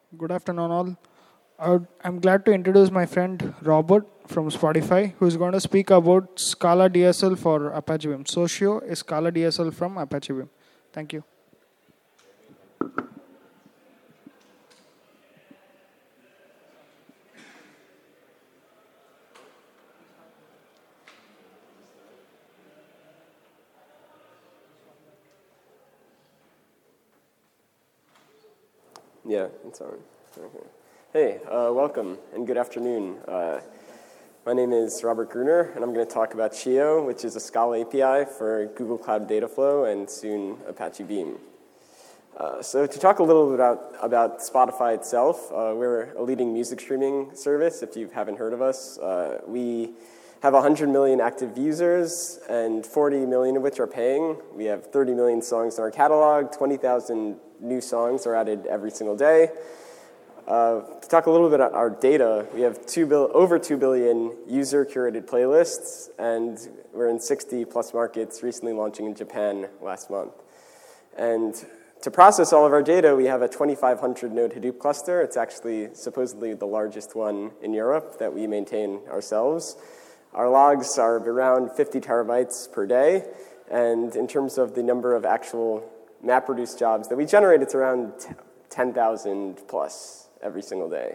Good afternoon, all. I'm glad to introduce my friend Robert from Spotify, who is going to speak about Scala DSL for Apache Beam. Socio is Scala DSL from Apache Beam. Thank you. Yeah, it's on. Okay. Hey, welcome and good afternoon. My name is Robert Gruner, and I'm going to talk about Chio, which is a Scala API for Google Cloud Dataflow and soon Apache Beam. So to talk a little bit about Spotify itself, we're a leading music streaming service, if you haven't heard of us. We have 100 million active users, and 40 million of which are paying. We have 30 million songs in our catalog, 20,000 new songs are added every single day. To talk a little bit about our data, we have over 2 billion user-curated playlists, and we're in 60-plus markets, recently launching in Japan last month. And to process all of our data, we have a 2,500-node Hadoop cluster. It's actually supposedly the largest one in Europe that we maintain ourselves. Our logs are around 50 terabytes per day, and in terms of the number of actual MapReduce jobs that we generate, it's around 10,000 plus every single day.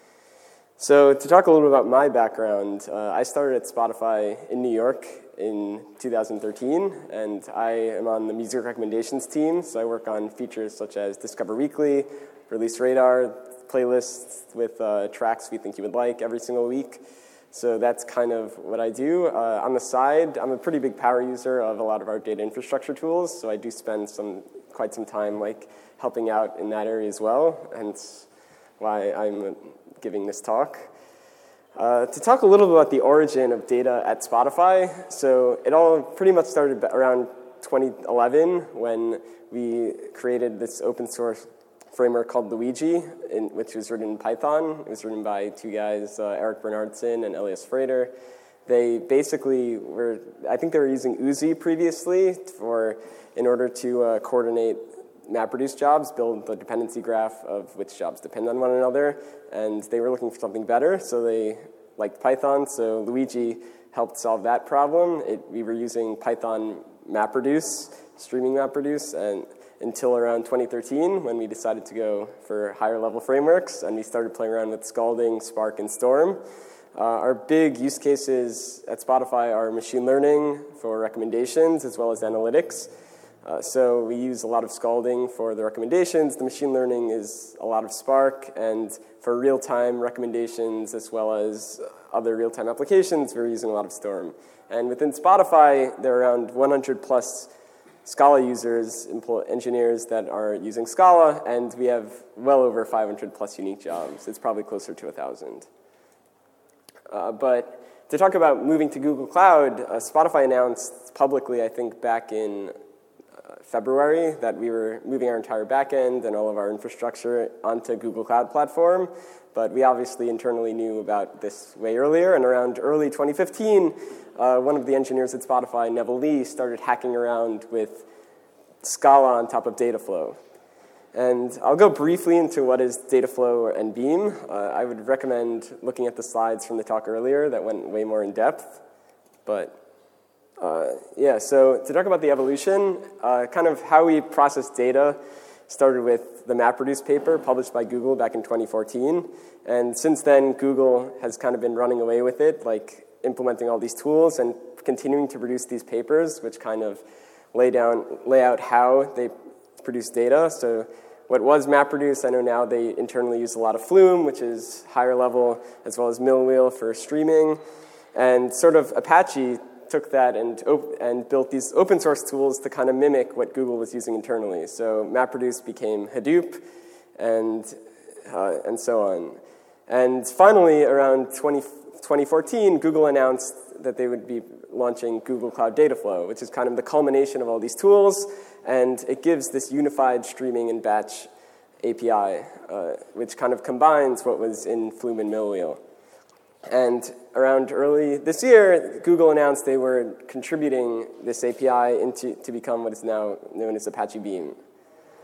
So to talk a little bit about my background, I started at Spotify in New York in 2013, and I am on the music recommendations team, so I work on features such as Discover Weekly, Release Radar, playlists with tracks we think you would like every single week. So that's kind of what I do. On the side, I'm a pretty big power user of a lot of our data infrastructure tools, so I do spend quite some time helping out in that area as well, hence why I'm giving this talk. To talk a little bit about the origin of data at Spotify, so it all pretty much started around 2011 when we created this open source framework called Luigi, which was written in Python. It was written by two guys, Eric Bernardson and Elias Frater. They basically I think they were using Uzi previously in order to coordinate MapReduce jobs, build the dependency graph of which jobs depend on one another, and they were looking for something better, so they liked Python, so Luigi helped solve that problem. We were using Python MapReduce, streaming MapReduce, and until around 2013 when we decided to go for higher level frameworks, and we started playing around with Scalding, Spark, and Storm. Our big use cases at Spotify are machine learning for recommendations as well as analytics. So we use a lot of Scalding for the recommendations. The machine learning is a lot of Spark, and for real-time recommendations as well as other real-time applications, we're using a lot of Storm. And within Spotify, there are around 100 plus Scala users, engineers that are using Scala, and we have well over 500 plus unique jobs. It's probably closer to 1,000. But to talk about moving to Google Cloud, Spotify announced publicly, I think back in February, that we were moving our entire backend and all of our infrastructure onto Google Cloud Platform. But we obviously internally knew about this way earlier, and around early 2015, one of the engineers at Spotify, Neville Lee, started hacking around with Scala on top of Dataflow. And I'll go briefly into what is Dataflow and Beam. I would recommend looking at the slides from the talk earlier that went way more in depth. But so to talk about the evolution, kind of how we process data started with the MapReduce paper published by Google back in 2014. And since then, Google has kind of been running away with it, implementing all these tools and continuing to produce these papers, which kind of lay out how they produce data. So what was MapReduce, I know now they internally use a lot of Flume, which is higher level, as well as Millwheel for streaming. And sort of Apache took that and built these open source tools to kind of mimic what Google was using internally. So MapReduce became Hadoop, and so on. And finally, around 2014, Google announced that they would be launching Google Cloud Dataflow, which is kind of the culmination of all these tools, and it gives this unified streaming and batch API, which kind of combines what was in Flume and Millwheel. And around early this year, Google announced they were contributing this API to become what is now known as Apache Beam.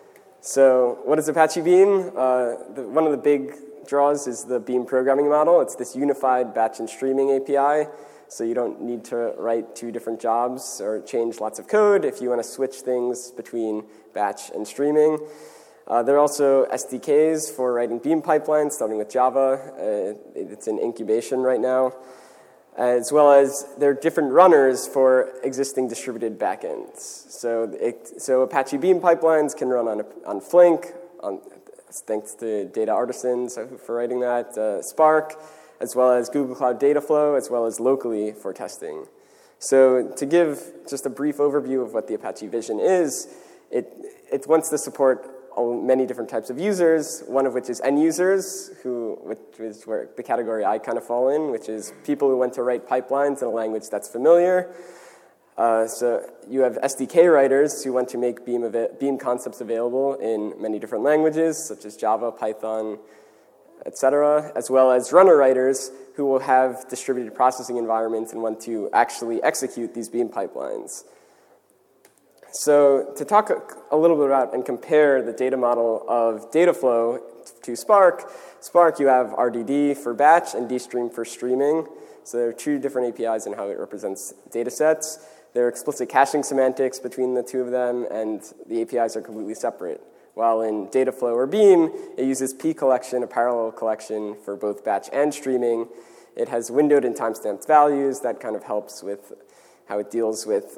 So what is Apache Beam? One of the big draws is the Beam programming model. It's this unified batch and streaming API, so you don't need to write 2 different jobs or change lots of code if you want to switch things between batch and streaming. There are also SDKs for writing Beam pipelines, starting with Java. It's in incubation right now. As well as there are different runners for existing distributed backends. So Apache Beam pipelines can run on Flink, thanks to Data Artisans for writing that, Spark, as well as Google Cloud Dataflow, as well as locally for testing. So to give just a brief overview of what the Apache vision is, it wants to support many different types of users, one of which is end users, which is where the category I kind of fall in, which is people who want to write pipelines in a language that's familiar. So you have SDK writers who want to make Beam concepts available in many different languages, such as Java, Python, etc., as well as runner writers who will have distributed processing environments and want to actually execute these Beam pipelines. So to talk a little bit about and compare the data model of Dataflow to Spark, you have RDD for batch and dstream for streaming. So there are 2 different APIs in how it represents data sets. There are explicit caching semantics between the 2 of them, and the APIs are completely separate. While in Dataflow or Beam, it uses P collection, a parallel collection for both batch and streaming. It has windowed and timestamped values. That kind of helps with how it deals with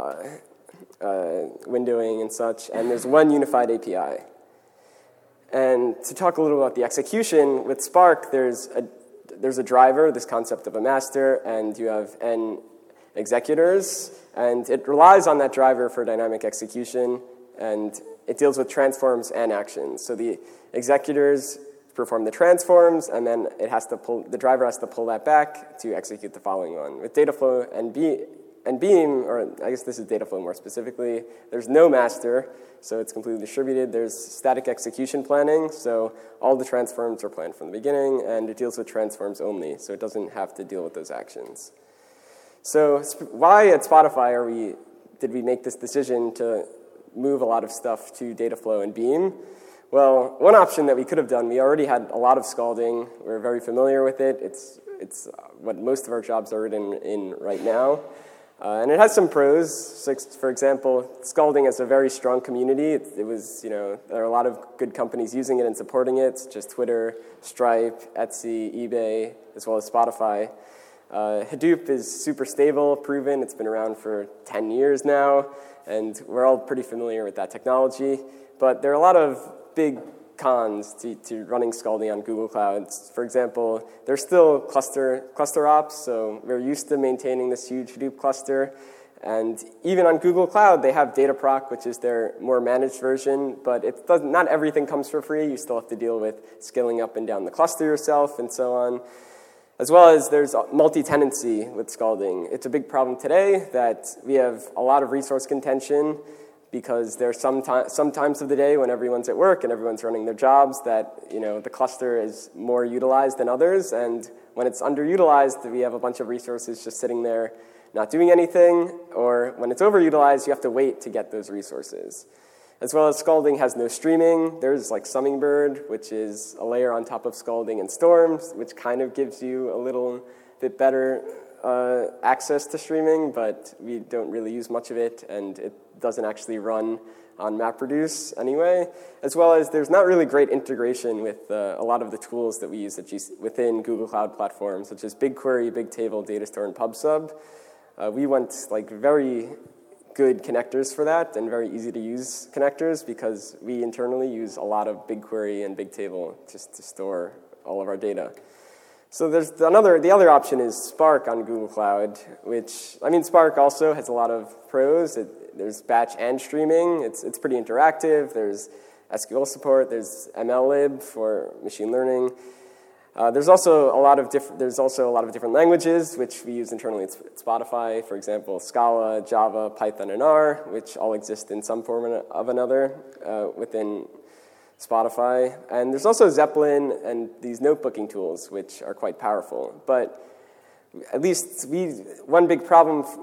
windowing and such, and there's one unified API. And to talk a little about the execution, with Spark, there's a driver, this concept of a master, and you have n executors, and it relies on that driver for dynamic execution, and it deals with transforms and actions. So the executors perform the transforms, and then the driver has to pull that back to execute the following one. With Dataflow and Beam, or I guess this is Dataflow more specifically, there's no master, so it's completely distributed. There's static execution planning, so all the transforms are planned from the beginning, and it deals with transforms only, so it doesn't have to deal with those actions. So why at Spotify did we make this decision to move a lot of stuff to Dataflow and Beam? Well, one option that we could have done, we already had a lot of scalding. We're very familiar with it. It's what most of our jobs are written in right now. And it has some pros. So for example, Scalding has a very strong community. There are a lot of good companies using it and supporting it, such as Twitter, Stripe, Etsy, eBay, as well as Spotify. Hadoop is super stable, proven. It's been around for 10 years now, and we're all pretty familiar with that technology. But there are a lot of big cons to running Scalding on Google Cloud. For example, there's still cluster ops, so we're used to maintaining this huge Hadoop cluster. And even on Google Cloud, they have Dataproc, which is their more managed version, but not everything comes for free. You still have to deal with scaling up and down the cluster yourself and so on. As well as there's multi-tenancy with Scalding. It's a big problem today that we have a lot of resource contention because there's some times of the day when everyone's at work and everyone's running their jobs that the cluster is more utilized than others, and when it's underutilized, we have a bunch of resources just sitting there not doing anything, or when it's overutilized, you have to wait to get those resources. As well as Scalding has no streaming. There's like Summingbird, which is a layer on top of Scalding and Storms, which kind of gives you a little bit better access to streaming, but we don't really use much of it, and it doesn't actually run on MapReduce anyway. As well as there's not really great integration with a lot of the tools that we use within Google Cloud platforms, such as BigQuery, Bigtable, Datastore, and PubSub. We want very good connectors for that and very easy to use connectors because we internally use a lot of BigQuery and Bigtable just to store all of our data. So the other option is Spark on Google Cloud, which, Spark also has a lot of pros. There's batch and streaming. It's pretty interactive. There's SQL support. There's MLlib for machine learning. There's also a lot of different languages which we use internally at Spotify. For example, Scala, Java, Python, and R, which all exist in some form of another within Spotify. And there's also Zeppelin and these notebooking tools, which are quite powerful. But at least one big problem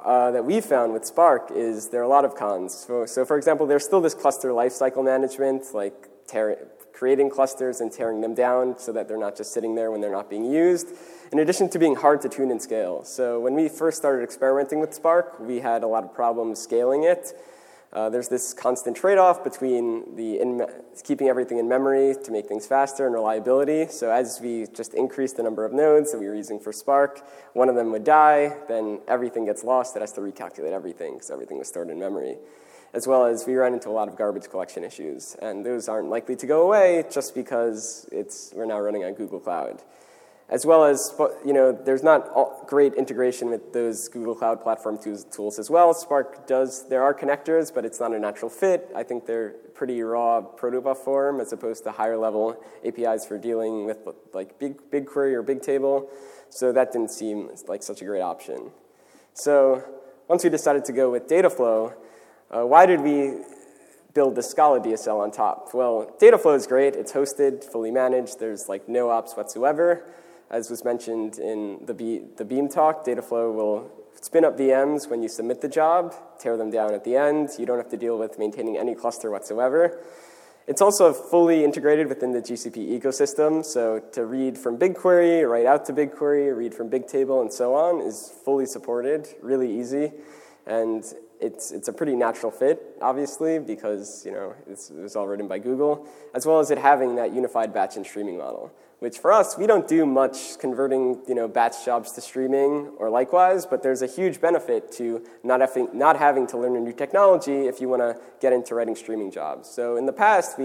that we found with Spark is there are a lot of cons. So for example, there's still this cluster lifecycle management, like creating clusters and tearing them down so that they're not just sitting there when they're not being used, in addition to being hard to tune and scale. So when we first started experimenting with Spark, we had a lot of problems scaling it. There's this constant trade-off between keeping everything in memory to make things faster and reliability. So as we just increased the number of nodes that we were using for Spark, one of them would die, then everything gets lost. It has to recalculate everything because everything was stored in memory. As well as we ran into a lot of garbage collection issues. And those aren't likely to go away just because we're now running on Google Cloud. As well as, there's not great integration with those Google Cloud Platform tools as well. Spark there are connectors, but it's not a natural fit. I think they're pretty raw protobuf form as opposed to higher level APIs for dealing with like BigQuery or Bigtable. So that didn't seem like such a great option. So once we decided to go with Dataflow, why did we build the Scala DSL on top? Well, Dataflow is great. It's hosted, fully managed. There's like no ops whatsoever. As was mentioned in the Beam talk, Dataflow will spin up VMs when you submit the job, tear them down at the end. You don't have to deal with maintaining any cluster whatsoever. It's also fully integrated within the GCP ecosystem. So to read from BigQuery, write out to BigQuery, read from Bigtable, and so on is fully supported, really easy. And it's a pretty natural fit, obviously, because it was all written by Google, as well as it having that unified batch and streaming model, which for us, we don't do much converting batch jobs to streaming or likewise, but there's a huge benefit to not having to learn a new technology if you want to get into writing streaming jobs. So in the past,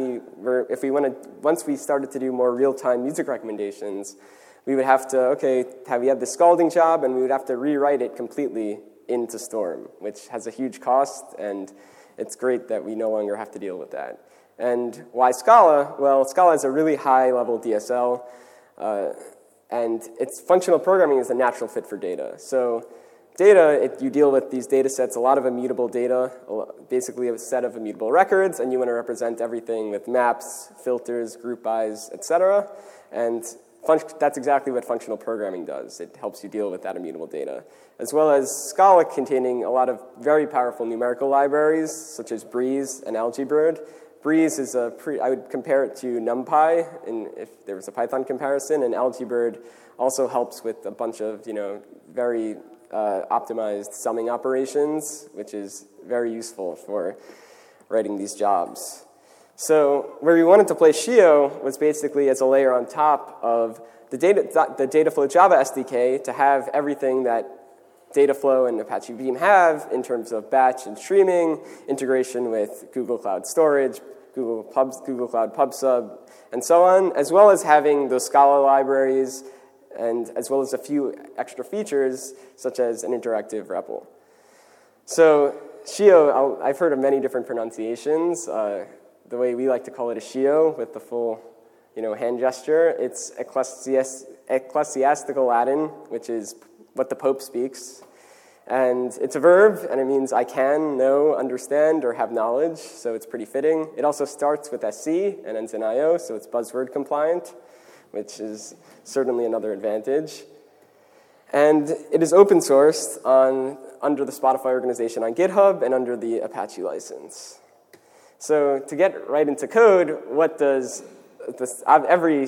once we started to do more real-time music recommendations, we would have to, we had the scalding job, and we would have to rewrite it completely into Storm, which has a huge cost, and it's great that we no longer have to deal with that. And why Scala? Well, Scala is a really high-level DSL, and its functional programming is a natural fit for data. So data, you deal with these data sets, a lot of immutable data, basically a set of immutable records, and you want to represent everything with maps, filters, group bys, etc. And that's exactly what functional programming does. It helps you deal with that immutable data. As well as Scala containing a lot of very powerful numerical libraries, such as Breeze and AlgeBird. Breeze is I would compare it to NumPy if there was a Python comparison, and AlgeBird also helps with a bunch of very optimized summing operations, which is very useful for writing these jobs. So where we wanted to place Shio was basically as a layer on top of the Dataflow Java SDK to have everything that Dataflow and Apache Beam have in terms of batch and streaming, integration with Google Cloud Storage, Google Cloud PubSub, and so on, as well as having those Scala libraries, and as well as a few extra features, such as an interactive REPL. So Shio, I've heard of many different pronunciations. The way we like to call it is Shio, with the full hand gesture. It's ecclesiastical Latin, which is what the Pope speaks. And it's a verb, and it means I can, know, understand, or have knowledge, so it's pretty fitting. It also starts with SC and ends in IO, so it's buzzword compliant, which is certainly another advantage. And it is open sourced under the Spotify organization on GitHub and under the Apache license. So to get right into code, what does this, every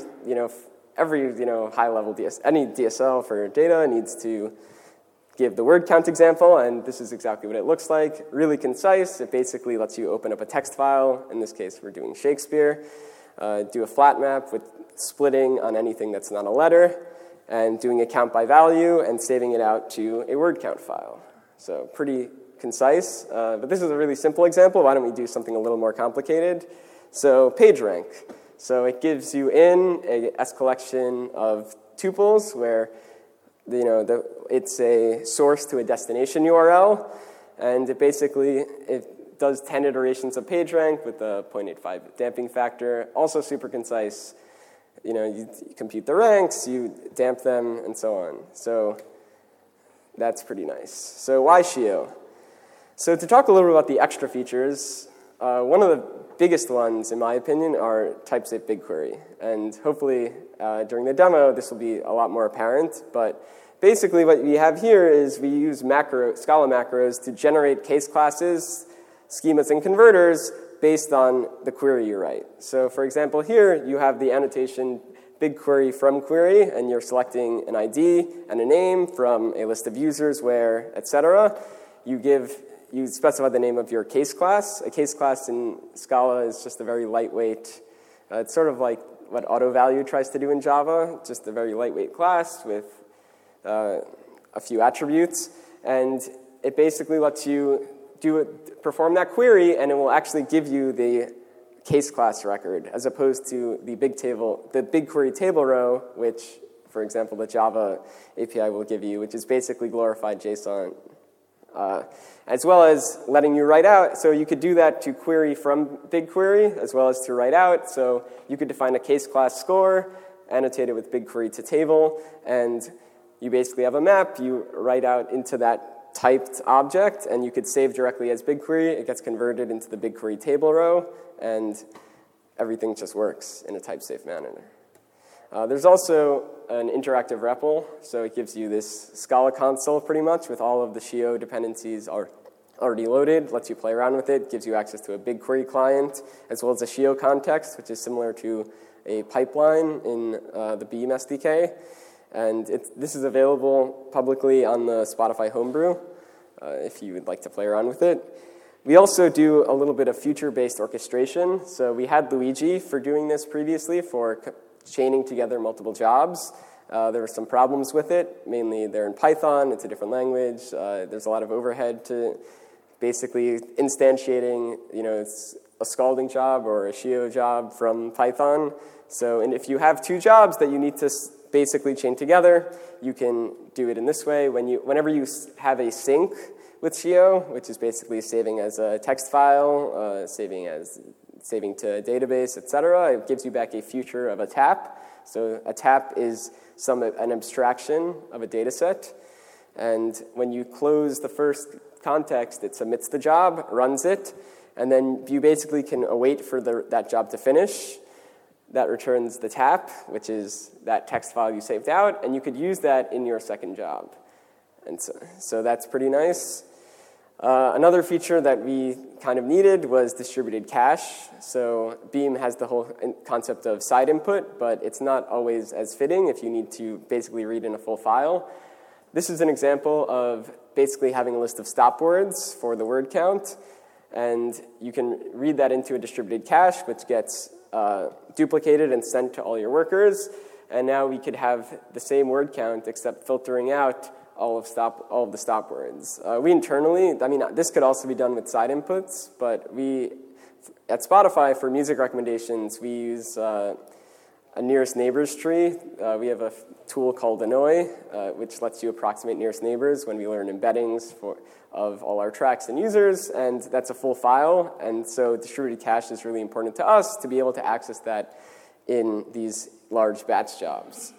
high-level any DSL for data needs to give the word count example, and this is exactly what it looks like. Really concise. It basically lets you open up a text file. In this case, we're doing Shakespeare. Do a flat map with splitting on anything that's not a letter, and doing a count by value and saving it out to a word count file. So pretty concise, but this is a really simple example. Why don't we do something a little more complicated? So PageRank. So it gives you a S collection of tuples where it's a source to a destination URL, and it does 10 iterations of PageRank with a 0.85 damping factor. Also super concise. You compute the ranks, you damp them, and so on. So that's pretty nice. So why Shio? So to talk a little bit about the extra features, one of the biggest ones, in my opinion, are type-safe BigQuery. And hopefully, during the demo, this will be a lot more apparent. But basically what we have here is we use Scala macros to generate case classes, schemas, and converters based on the query you write. So for example, here you have the annotation BigQuery from query, and you're selecting an ID and a name from a list of users, where, etc. You specify the name of your case class. A case class in Scala is just a very lightweight, it's sort of like what AutoValue tries to do in Java, just a very lightweight class with a few attributes. And it basically lets you perform that query, and it will actually give you the case class record, as opposed to the BigQuery table row, which, for example, the Java API will give you, which is basically glorified JSON. As well as letting you write out. So you could do that to query from BigQuery, as well as to write out. So you could define a case class score, annotate it with BigQuery to table, and you basically have a map. You write out into that typed object, and you could save directly as BigQuery. It gets converted into the BigQuery table row, and everything just works in a type-safe manner. There's also an interactive REPL, so it gives you this Scala console pretty much with all of the Shio dependencies already loaded, lets you play around with it, gives you access to a BigQuery client, as well as a Shio context, which is similar to a pipeline in the Beam SDK. And this is available publicly on the Spotify Homebrew if you would like to play around with it. We also do a little bit of future-based orchestration. So we had Luigi for doing this previously for chaining together multiple jobs. There were some problems with it. Mainly they're in Python. It's a different language. There's a lot of overhead to basically instantiating, it's a scalding job or a Shio job from Python. So, and if you have two jobs that you need to basically chain together, you can do it in this way. Whenever you have a sync with Shio, which is basically saving as a text file, saving to a database, etc., it gives you back a future of a tap. So a tap is an abstraction of a data set. And when you close the first context, it submits the job, runs it, and then you basically can await for that job to finish. That returns the tap, which is that text file you saved out, and you could use that in your second job. And so that's pretty nice. Another feature that we kind of needed was distributed cache. So Beam has the whole concept of side input, but it's not always as fitting if you need to basically read in a full file. This is an example of basically having a list of stop words for the word count, and you can read that into a distributed cache, which gets duplicated and sent to all your workers. And now we could have the same word count except filtering out all of the stop words. We internally, this could also be done with side inputs, but we, at Spotify, for music recommendations, we use a nearest neighbors tree. We have a tool called Annoy, which lets you approximate nearest neighbors when we learn embeddings of all our tracks and users, and that's a full file, and so distributed cache is really important to us to be able to access that in these large batch jobs.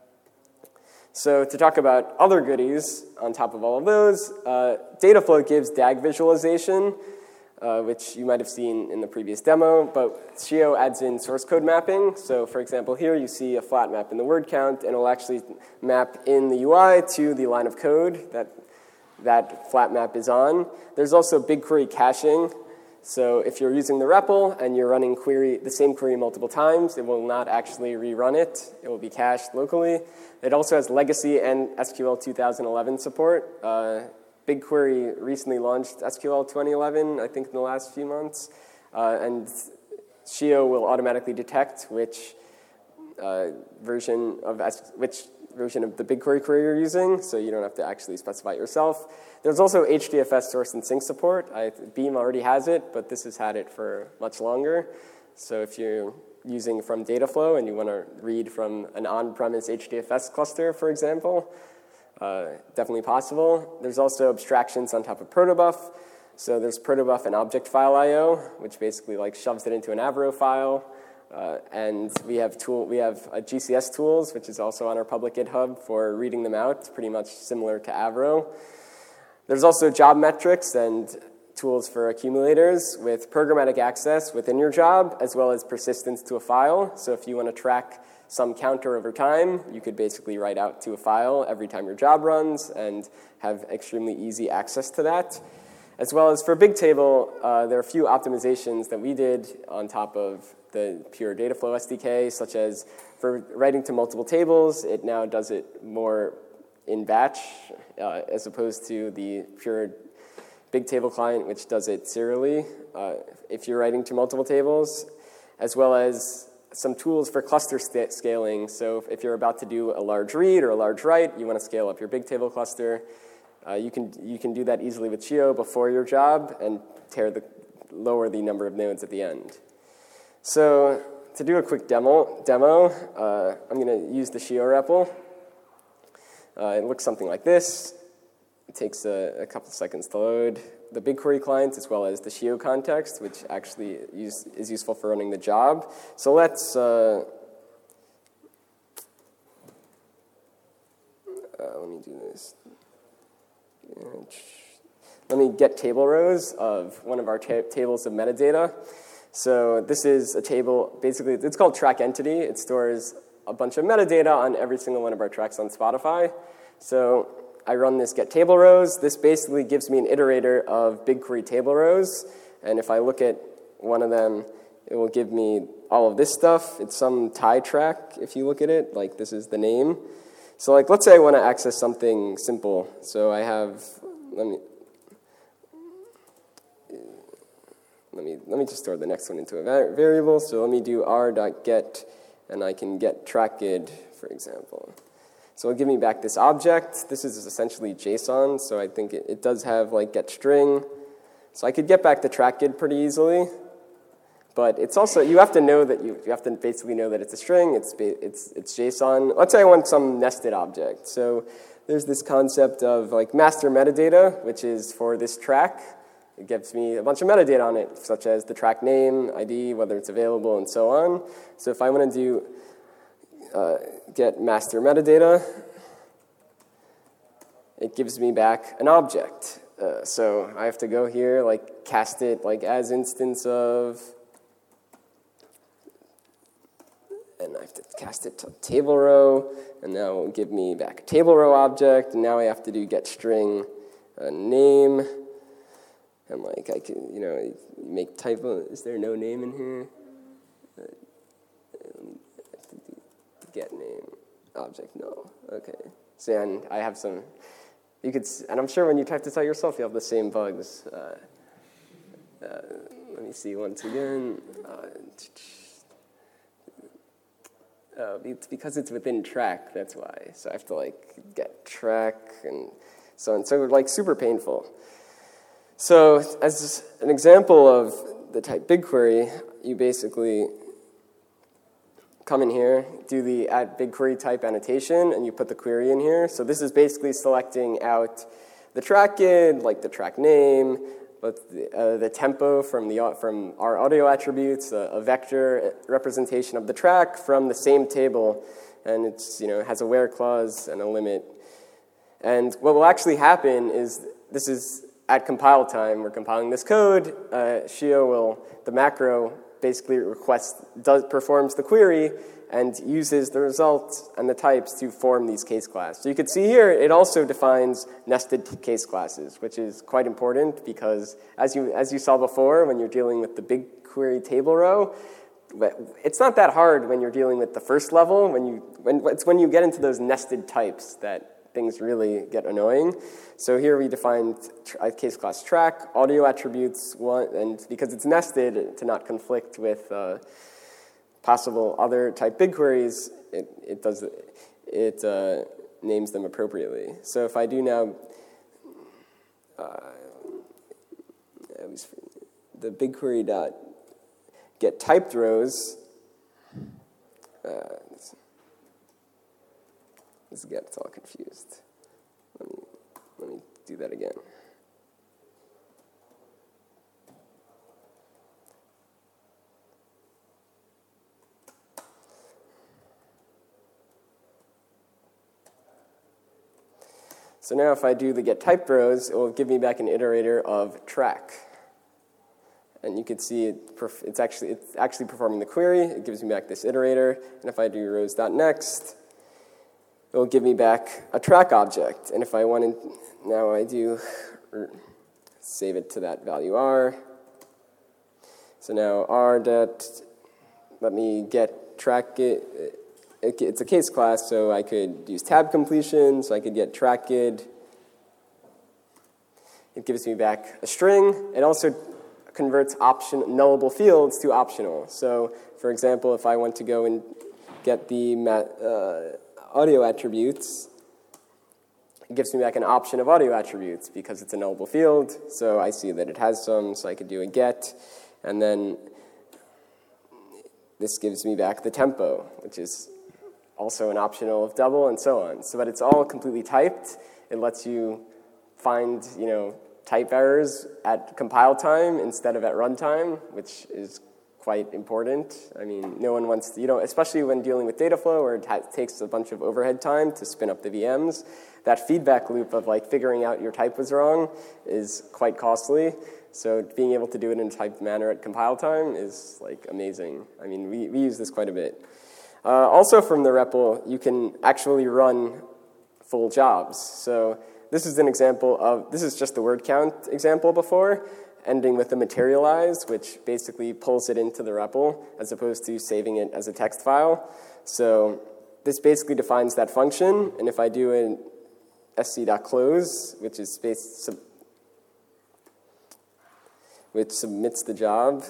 So to talk about other goodies on top of all of those, Dataflow gives DAG visualization, which you might have seen in the previous demo, but Shio adds in source code mapping. So for example, here you see a flat map in the word count, and it'll actually map in the UI to the line of code that flat map is on. There's also BigQuery caching. So if you're using the REPL and you're running the same query multiple times, it will not actually rerun it. It will be cached locally. It also has legacy and SQL 2011 support. BigQuery recently launched SQL 2011, I think in the last few months. And Shio will automatically detect which version of the BigQuery query you're using, so you don't have to actually specify it yourself. There's also HDFS source and sync support. Beam already has it, but this has had it for much longer. So if you're using from Dataflow and you want to read from an on-premise HDFS cluster, for example, definitely possible. There's also abstractions on top of protobuf. So there's protobuf and object file I/O, which basically shoves it into an Avro file. And we have GCS tools, which is also on our public GitHub for reading them out. It's pretty much similar to Avro. There's also job metrics and tools for accumulators with programmatic access within your job, as well as persistence to a file. So if you want to track some counter over time, you could basically write out to a file every time your job runs and have extremely easy access to that. As well as for Bigtable, there are a few optimizations that we did on top of the pure Dataflow SDK, such as for writing to multiple tables, it now does it more in batch, as opposed to the pure Bigtable client, which does it serially if you're writing to multiple tables, as well as some tools for cluster scaling. So if you're about to do a large read or a large write, you want to scale up your Bigtable cluster, you can do that easily with Chio before your job and lower the number of nodes at the end. So to do a quick demo, I'm going to use the Chio REPL. It looks something like this. It takes a couple seconds to load the BigQuery client as well as the Chio context, which actually is useful for running the job. So let's let me do this. Let me get table rows of one of our tables of metadata. So this is a table, basically, it's called track entity. It stores a bunch of metadata on every single one of our tracks on Spotify. So I run this get table rows. This basically gives me an iterator of BigQuery table rows. And if I look at one of them, it will give me all of this stuff. It's some tie track, if you look at it. Like, this is the name. So like, let's say I want to access something simple. So I have, let me just store the next one into a variable. So let me do r.get, and I can get trackid, for example. So it'll give me back this object. This is essentially JSON, so I think it does have like get string. So I could get back the trackid pretty easily. But it's also, you have to know that you have to basically know that it's a string, it's JSON. Let's say I want some nested object. So there's this concept of like master metadata, which is for this track. It gives me a bunch of metadata on it, such as the track name, ID, whether it's available, and so on. So if I want to do get master metadata, it gives me back an object. So I have to go here, like cast it like as instance of, and I have to cast it to table row, and now it will give me back a table row object, and now I have to do get string name, and like I can, make typo. Is there no name in here? Get name object, no. Okay. So, and I have some, and I'm sure when you type this out yourself, you have the same bugs. Let me see once again. It's because it's within track, that's why. So I have to like get track and so on. So like super painful. So as an example of the type BigQuery, you basically come in here, do the @BigQuery type annotation, and you put the query in here. So this is basically selecting out the trackid, like the track name, but the tempo from our audio attributes, a vector representation of the track from the same table, and it's it has a where clause and a limit. And what will actually happen is this is at compile time. We're compiling this code. Chio the macro basically performs the query and uses the results and the types to form these case classes. So you can see here, it also defines nested case classes, which is quite important because as you saw before, when you're dealing with the BigQuery table row, it's not that hard when you're dealing with the first level. It's when you get into those nested types that things really get annoying. So here we defined a case class track, audio attributes, and because it's nested to not conflict with possible other type BigQueries, it names them appropriately. So if I do now, the BigQuery dot get typed rows. This gets all confused. Let me do that again. So now if I do the get typed rows, it will give me back an iterator of track. and you can see it's actually performing the query. It gives me back this iterator, and if I do rows.next, it will give me back a track object. And if I wanted, now I do save it to that value r. So now r dot, let me get track it. It's a case class, so I could use tab completion, so I could get trackid. It gives me back a string. It also converts nullable fields to optional. So, for example, if I want to go and get the audio attributes, it gives me back an option of audio attributes because it's a nullable field. So I see that it has some, so I could do a get, and then this gives me back the tempo, which is also an optional of double, and so on. So, but it's all completely typed. It lets you find, type errors at compile time instead of at runtime, which is quite important. I mean, no one wants to, especially when dealing with Dataflow, where it takes a bunch of overhead time to spin up the VMs. That feedback loop of figuring out your type was wrong is quite costly. So being able to do it in a typed manner at compile time is amazing. I mean, we use this quite a bit. Also from the REPL, you can actually run full jobs. So this is an example of, this is just the word count example before, ending with a materialize, which basically pulls it into the REPL as opposed to saving it as a text file. So this basically defines that function, and if I do an sc.close, which submits the job,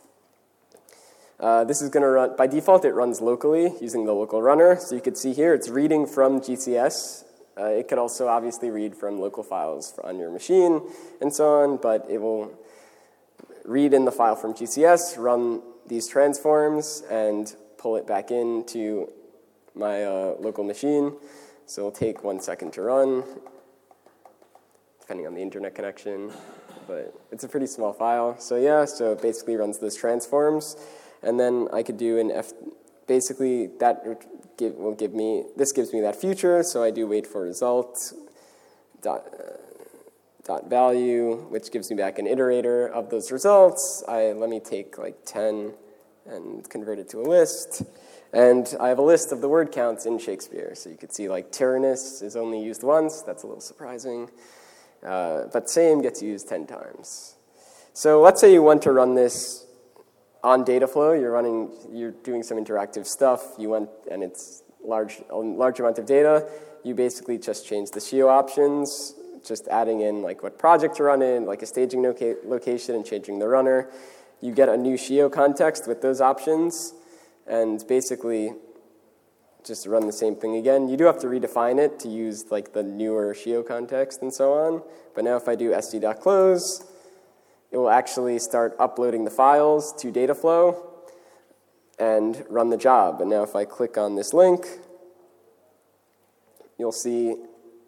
this is going to run, by default, it runs locally using the local runner. So you can see here it's reading from GCS. It could also obviously read from local files on your machine and so on, but it will read in the file from GCS, run these transforms, and pull it back into my local machine. So it'll take 1 second to run, depending on the internet connection, but it's a pretty small file. So yeah, so it basically runs those transforms. And then I could do basically that this gives me that future, so I do wait for result dot value, which gives me back an iterator of those results. Let me take 10 and convert it to a list. And I have a list of the word counts in Shakespeare. So you could see tyrannous is only used once. That's a little surprising. But same gets used 10 times. So let's say you want to run this on Dataflow. You're doing some interactive stuff. And it's a large amount of data. You basically just change the SHIO options, just adding in what project to run in, a staging location, and changing the runner. You get a new SHIO context with those options, and basically just run the same thing again. You do have to redefine it to use the newer SHIO context and so on. But now if I do sc.close, it will actually start uploading the files to Dataflow and run the job. And now if I click on this link, you'll see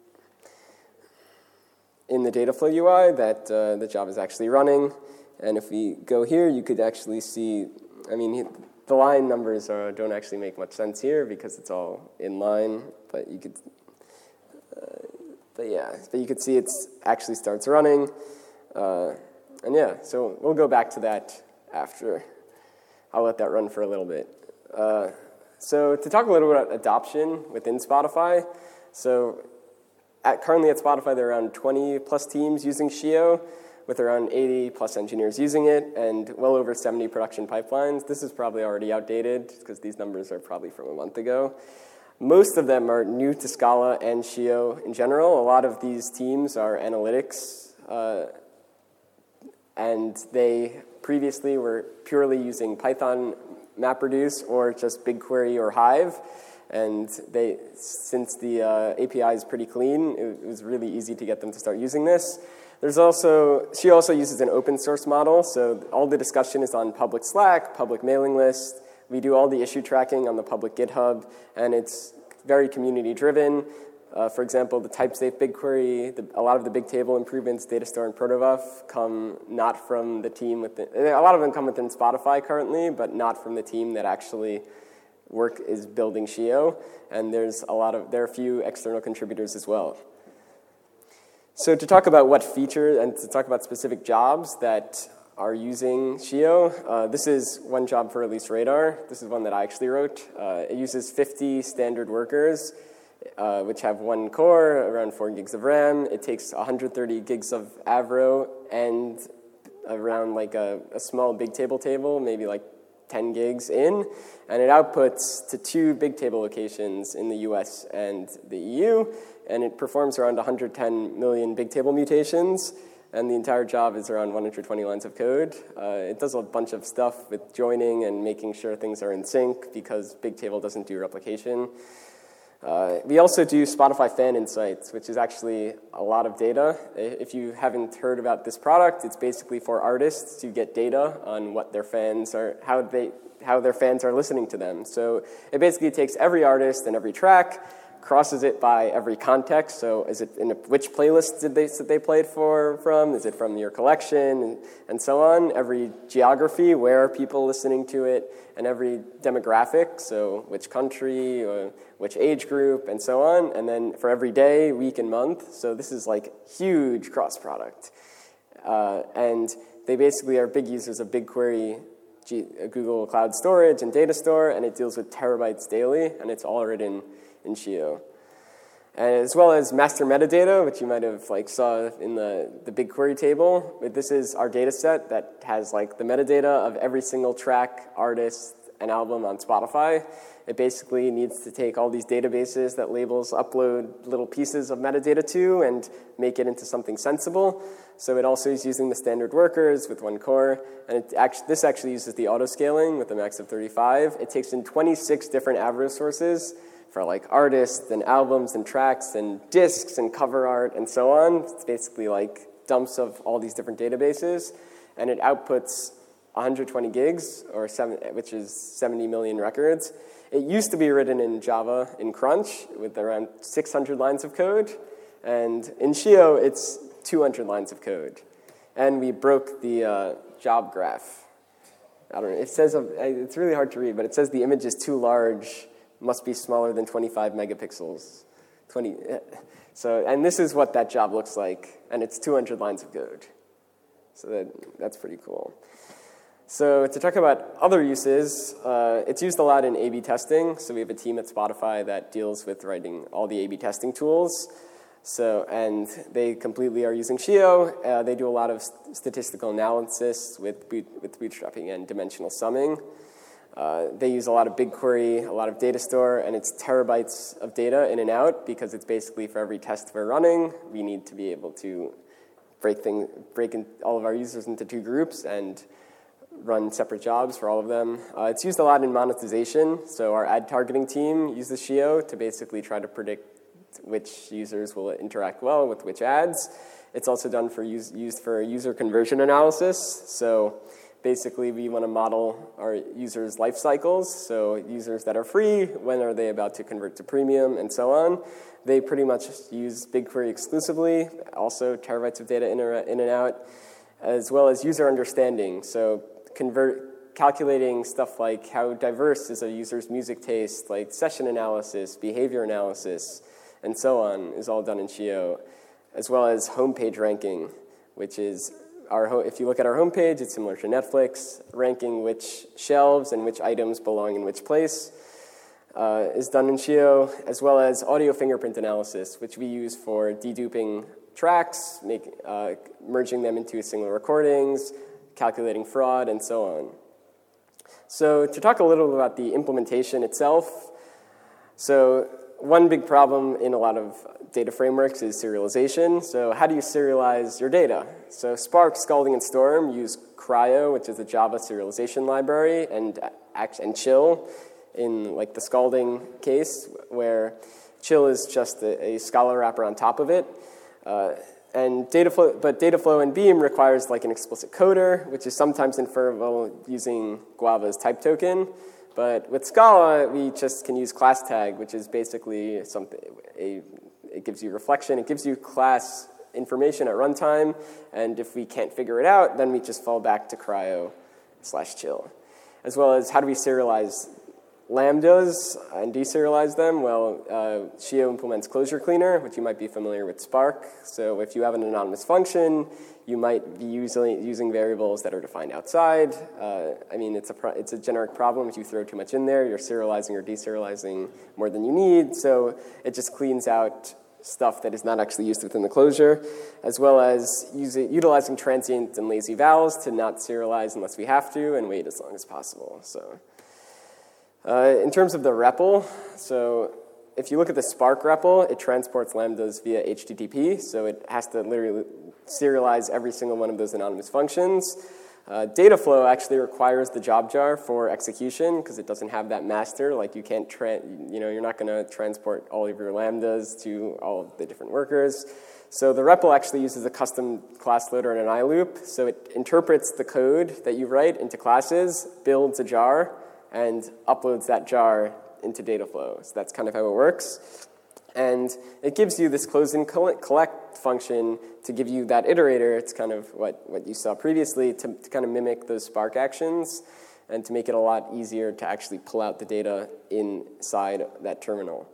in the Dataflow UI that the job is actually running. And if we go here, you could actually see, the line numbers don't actually make much sense here because it's all in line, but you could, but you could see it actually starts running. And yeah, so we'll go back to that after. I'll let that run for a little bit. So to talk a little bit about adoption within Spotify, so currently at Spotify there are around 20 plus teams using SHIO, with around 80 plus engineers using it, and well over 70 production pipelines. This is probably already outdated because these numbers are probably from a month ago. Most of them are new to Scala and SHIO in general. A lot of these teams are analytics, and they previously were purely using Python MapReduce or just BigQuery or Hive. And since the API is pretty clean, it was really easy to get them to start using this. SHIO also uses an open source model, so all the discussion is on public Slack, public mailing list. We do all the issue tracking on the public GitHub, and it's very community driven. For example, the type-safe BigQuery, a lot of the big table improvements, Datastore and Protobuf, come not from the team a lot of them come within Spotify currently, but not from the team that actually is building SHIO, and there are a few external contributors as well. So to talk about what features and to talk about specific jobs that are using Shio. This is one job for Release Radar. This is one that I actually wrote. It uses 50 standard workers, which have one core, around 4 gigs of RAM. It takes 130 gigs of Avro and around like a small Bigtable table, maybe like 10 gigs in, and it outputs to 2 Bigtable locations in the US and the EU, and it performs around 110 million Bigtable mutations, and the entire job is around 120 lines of code. It does a bunch of stuff with joining and making sure things are in sync because Bigtable doesn't do replication. We also do Spotify Fan Insights, which is actually a lot of data. If you haven't heard about this product, it's basically for artists to get data on what their fans are, how their fans are listening to them. So it basically takes every artist and every track, crosses it by every context. So is it in which playlist did they play it from? Is it from your collection? And so on. Every geography, where are people listening to it? And every demographic, so which country, or which age group, and so on. And then for every day, week, and month. So this is like huge cross-product. And they basically are big users of BigQuery, Google Cloud Storage, and Data Store, and it deals with terabytes daily, and it's all written in Shio. And as well as master metadata, which you might have saw in the BigQuery table. But this is our data set that has the metadata of every single track, artist, and album on Spotify. It basically needs to take all these databases that labels upload little pieces of metadata to and make it into something sensible. So it also is using the standard workers with one core. And this actually uses the auto-scaling with a max of 35. It takes in 26 different Avro sources for artists and albums and tracks and discs and cover art and so on. It's basically dumps of all these different databases. And it outputs 120 gigs, which is 70 million records. It used to be written in Java in Crunch with around 600 lines of code. And in Shio, it's 200 lines of code. And we broke the job graph. I don't know. It says, it's really hard to read, but it says the image is too large, must be smaller than 25 megapixels. And this is what that job looks like, and it's 200 lines of code. So that's pretty cool. So to talk about other uses, it's used a lot in A/B testing. So we have a team at Spotify that deals with writing all the A/B testing tools. And they completely are using Shio. They do a lot of statistical analysis with bootstrapping and dimensional summing. They use a lot of BigQuery, a lot of Data Store, and it's terabytes of data in and out because it's basically for every test we're running, we need to be able to break all of our users into 2 groups and run separate jobs for all of them. It's used a lot in monetization. So our ad targeting team uses Shio to basically try to predict which users will interact well with which ads. It's also done used for user conversion analysis. So basically, we want to model our users' life cycles. So users that are free, when are they about to convert to premium, and so on. They pretty much use BigQuery exclusively, also terabytes of data in and out, as well as user understanding. So calculating stuff like how diverse is a user's music taste, like session analysis, behavior analysis, and so on, is all done in Shio, as well as homepage ranking, which is if you look at our homepage, it's similar to Netflix. Ranking which shelves and which items belong in which place is done in Shio, as well as audio fingerprint analysis, which we use for deduping tracks, merging them into single recordings, calculating fraud, and so on. So to talk a little about the implementation itself, so one big problem in a lot of data frameworks is serialization. So how do you serialize your data? So Spark, Scalding, and Storm use Cryo, which is a Java serialization library, and Chill in the Scalding case, where Chill is just a Scala wrapper on top of it. But Dataflow and Beam requires an explicit coder, which is sometimes inferable using Guava's type token. But with Scala, we just can use class tag, which is basically it gives you reflection. It gives you class information at runtime. And if we can't figure it out, then we just fall back to Cryo/Chill. As well as how do we serialize lambdas and deserialize them, well, Shio implements Closure Cleaner, which you might be familiar with Spark. So if you have an anonymous function, you might be using variables that are defined outside. I mean, it's a generic problem. If you throw too much in there, you're serializing or deserializing more than you need. So it just cleans out stuff that is not actually used within the closure, as well as utilizing transient and lazy vals to not serialize unless we have to and wait as long as possible. So in terms of the REPL, so if you look at the Spark REPL, it transports lambdas via HTTP, so it has to literally serialize every single one of those anonymous functions. Dataflow actually requires the job jar for execution because it doesn't have that master. Like you can't, you're not going to transport all of your lambdas to all of the different workers. So the REPL actually uses a custom class loader and an I loop. So it interprets the code that you write into classes, builds a jar, and uploads that jar into Dataflow. So that's kind of how it works. And it gives you this close and collect function to give you that iterator. It's kind of what you saw previously to kind of mimic those Spark actions and to make it a lot easier to actually pull out the data inside that terminal.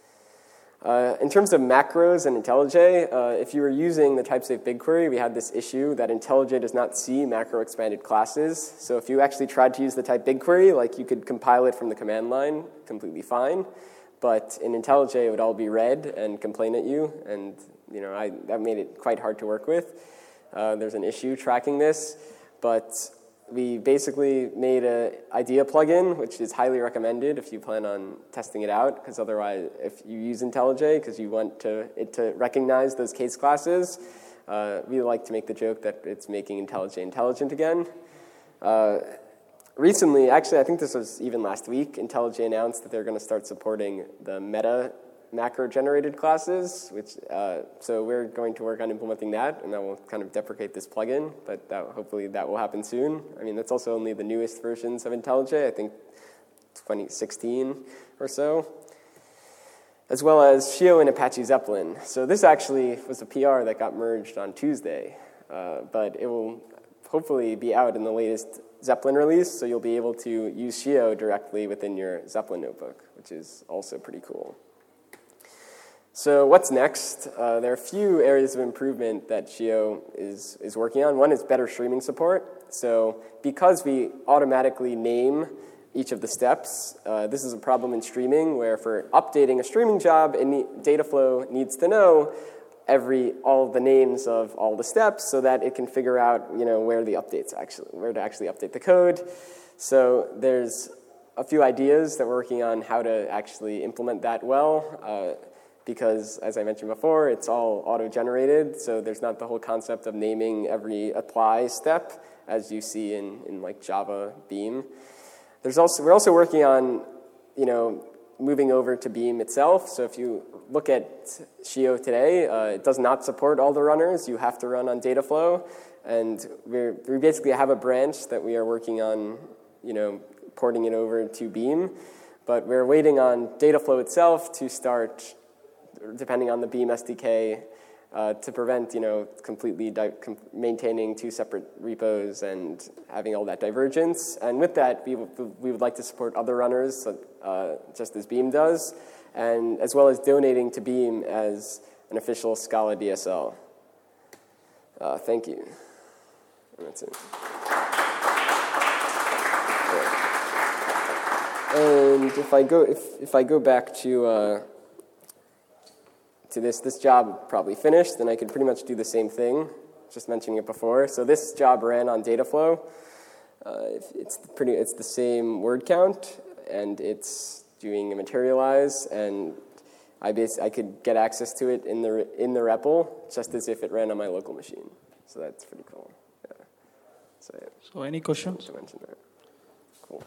In terms of macros and IntelliJ, if you were using the TypeSafe BigQuery, we had this issue that IntelliJ does not see macro expanded classes. So if you actually tried to use the type BigQuery, like you could compile it from the command line completely fine. But in IntelliJ, it would all be red and complain at you. And that made it quite hard to work with. There's an issue tracking this. But we basically made an IDEA plugin, which is highly recommended if you plan on testing it out, because otherwise, if you use IntelliJ, because you want it to recognize those case classes, we like to make the joke that it's making IntelliJ intelligent again. Recently, actually, I think this was even last week, IntelliJ announced that they're going to start supporting the meta macro-generated classes, so we're going to work on implementing that, and that will kind of deprecate this plugin, but hopefully that will happen soon. I mean, that's also only the newest versions of IntelliJ, I think 2016 or so, as well as Shio and Apache Zeppelin. So this actually was a PR that got merged on Tuesday, but it will hopefully be out in the latest Zeppelin release, so you'll be able to use Shio directly within your Zeppelin notebook, which is also pretty cool. So what's next? There are a few areas of improvement that Shio is working on. One is better streaming support. So because we automatically name each of the steps, this is a problem in streaming where for updating a streaming job, Dataflow needs to know all the names of all the steps so that it can figure out where to actually update the code. So there's a few ideas that we're working on how to actually implement that well. Because, as I mentioned before, it's all auto-generated, so there's not the whole concept of naming every apply step, as you see in like Java Beam. We're also working on, moving over to Beam itself. So if you look at Shio today, it does not support all the runners. You have to run on Dataflow, and we basically have a branch that we are working on, porting it over to Beam. But we're waiting on Dataflow itself to start, depending on the Beam SDK, to prevent completely maintaining two separate repos and having all that divergence. And with that, we would like to support other runners, just as Beam does, and as well as donating to Beam as an official Scala DSL. Thank you. And that's it. And if I go back to this job probably finished, then I could pretty much do the same thing, just mentioning it before. So this job ran on Dataflow. It's the same word count, and it's doing a materialize, and I could get access to it in the REPL just as if it ran on my local machine. So that's pretty cool. Yeah. So any questions? To mention that. Cool.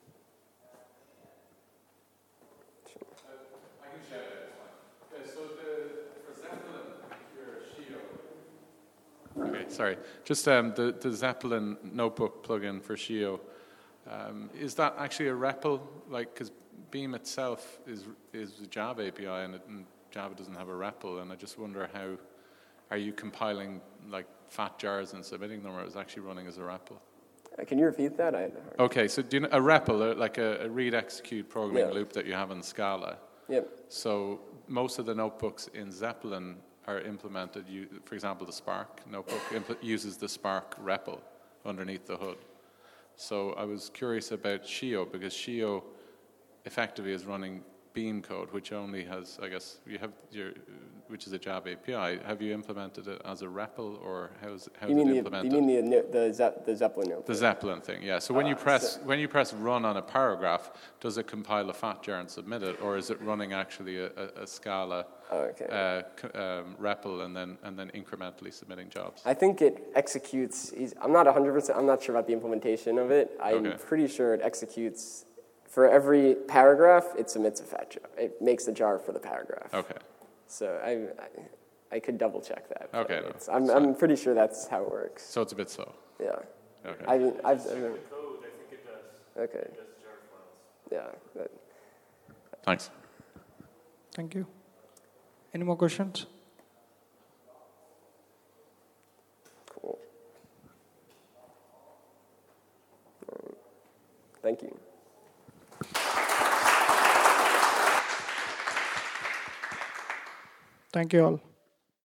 Okay, sorry. Just the Zeppelin notebook plugin for Shio. Is that actually a REPL? Because Beam itself is a Java API, and Java doesn't have a REPL. And I just wonder how are you compiling fat jars and submitting them, or is it actually running as a REPL? Can you repeat that? Okay, so do you know, a REPL, like a read-execute programming Yeah. loop that you have in Scala. Yep. So most of the notebooks in Zeppelin are implemented, for example, the Spark notebook uses the Spark REPL underneath the hood. So I was curious about Shio, because Shio effectively is running Beam code, which only has, I guess, which is a Java API. Have you implemented it as a REPL, or how's it implemented? You mean the Zeppelin notebook? The Zeppelin thing, yeah. So when you press run on a paragraph, does it compile a FATJAR and submit it, or is it running actually a Scala REPL and then incrementally submitting jobs? I think it executes. I'm not 100%. I'm not sure about the implementation of it. I'm pretty sure it executes. For every paragraph, it submits a FATJAR. It makes a jar for the paragraph. Okay. So I could double check that. Okay. I'm pretty sure that's how it works. So it's a bit slow. Yeah. Okay. I've code, I think it does. Okay. It does jar files. Yeah. Thanks. Thank you. Any more questions? Cool. Thank you. Thank you all.